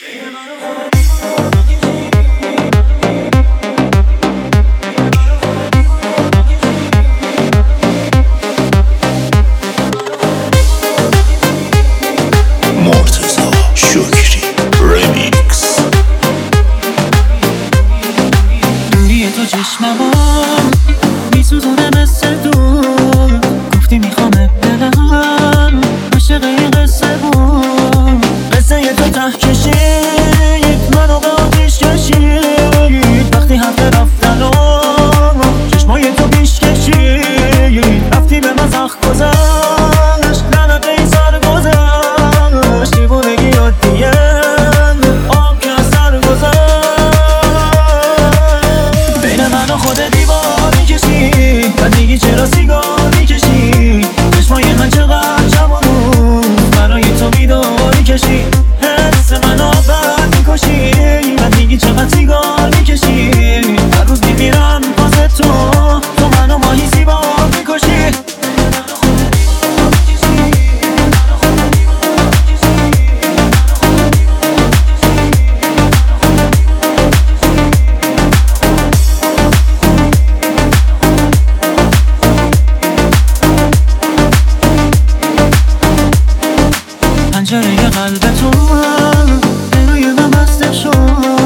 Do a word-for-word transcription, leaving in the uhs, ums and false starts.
مرتضی شکری ریمیکس. روی تو چشممو میسوزونه مثل دود، گفتی میخوام دلم عاشق این قصه بود. قصه تو ته کشید منو به آتیش کشید، وقتی حرف رفتن و چشمای تو پیش کشید، رفتی به من سخت گذشت لعنت ایزار گذشت، دیوونگی عادیه آب که از سر گذشت. بین من و خود دیوار میکشی، بعد میگی چرا سیگار میکشی، چشمای من چقدر جوان بود برای تو بیدار میکشی، حس منو بد میکشی، بعد میگی چقدر سیگار میکشی، هر روز میمیرم واسه تو، تو منو ماهی سیبار میکشی. پنجره قلب تو روی من بسته شد،